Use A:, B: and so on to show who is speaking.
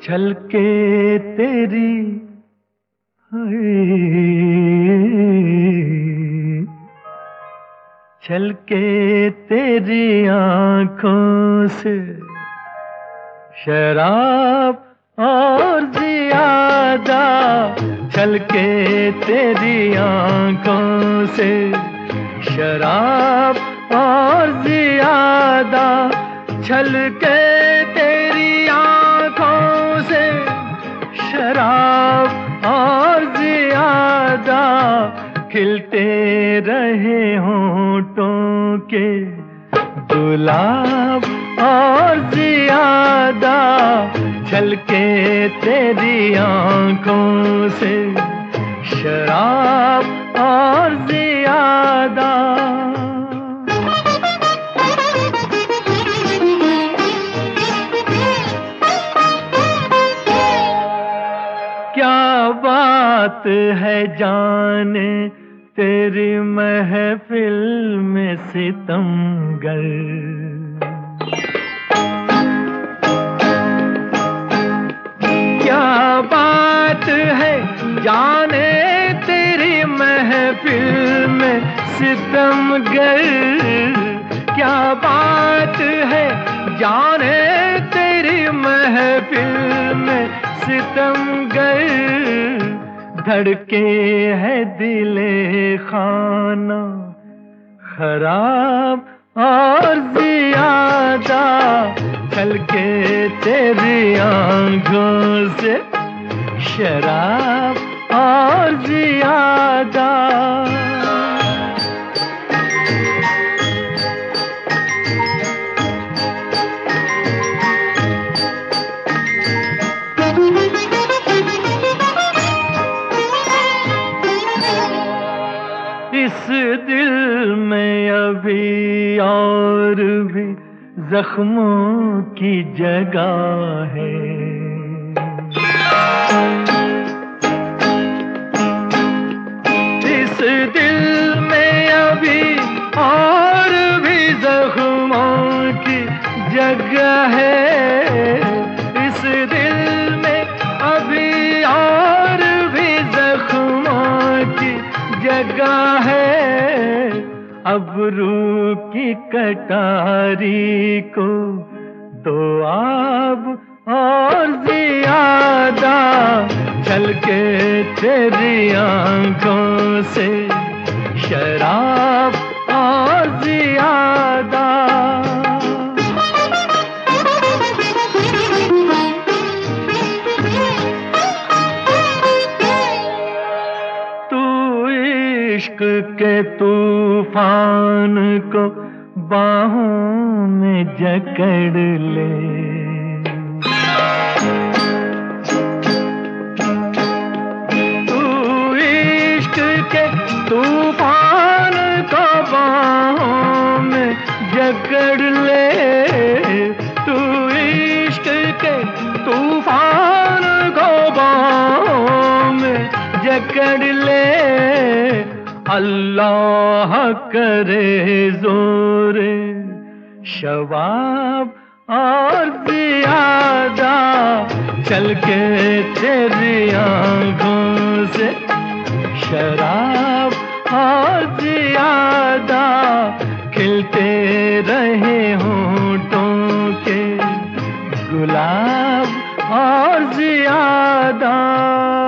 A: छलके तेरी छलके तेरी आंखों से शराब और ज़ियादा, छलके तेरी आंखों से शराब और ज़ियादा, छलके तेरी आंखों से शराब और ज़ियादा, खिलते रहे होंठों के गुलाब और ज़ियादा, छलके तेरी आंखों से शराब और ज़ियादा। क्या बात है जाने तेरी महफिल में सितमगर, क्या बात है जाने तेरी महफिल में सितमगर, क्या बात है जाने तेरी महफिल में सितमगर, धड़के है दिले खाना खराब और ज़ियादा, छलके तेरी आंखों से शराब और ज़ियादा। इस दिल में अभी और भी जख्मों की जगह है, इस दिल में अभी और भी जख्मों की जगह है, इस दिल में अभी और भी जख्मों की जगह है, अब रूह की कटारी को दो आब और ज़ियादा, छलके तेरी आंखों से शराब और ज़ियादा। इश्क के तूफान को बाहों में जकड़ ले, तू इश्क के तूफान को बाहों में जकड़ ले, तू इश्क के तूफान को बाहों में जकड़ ले, अल्लाह करे जोरे शबाब और ज़ियादा, छलके तेरी आंखों से शराब और ज़ियादा, खिलते रहे होंठों के गुलाब और ज़ियादा।